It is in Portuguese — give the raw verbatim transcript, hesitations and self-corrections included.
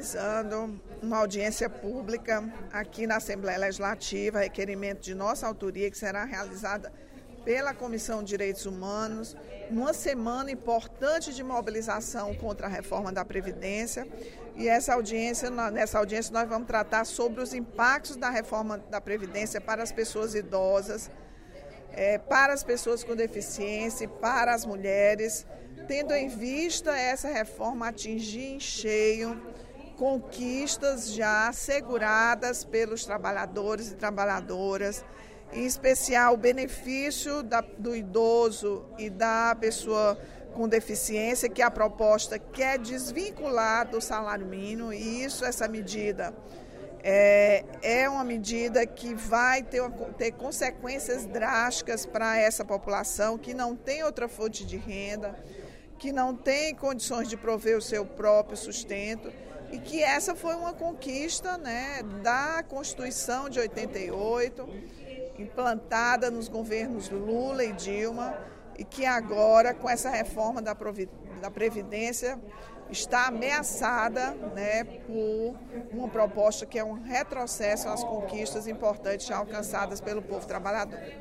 realizando uma audiência pública aqui na Assembleia Legislativa, requerimento de nossa autoria, que será realizada pela Comissão de Direitos Humanos, numa semana importante de mobilização contra a reforma da Previdência. E essa audiência, nessa audiência nós vamos tratar sobre os impactos da reforma da Previdência para as pessoas idosas, é, para as pessoas com deficiência e para as mulheres, tendo em vista essa reforma atingir em cheio conquistas já asseguradas pelos trabalhadores e trabalhadoras, em especial o benefício da, do idoso e da pessoa com deficiência, que a proposta quer desvincular do salário mínimo, e isso, essa medida, é, é uma medida que vai ter, ter consequências drásticas para essa população que não tem outra fonte de renda, que não tem condições de prover o seu próprio sustento, e que essa foi uma conquista, né, da Constituição de oitenta e oito, implantada nos governos Lula e Dilma, e que agora, com essa reforma da Previdência, está ameaçada, né, por uma proposta que é um retrocesso às conquistas importantes já alcançadas pelo povo trabalhador.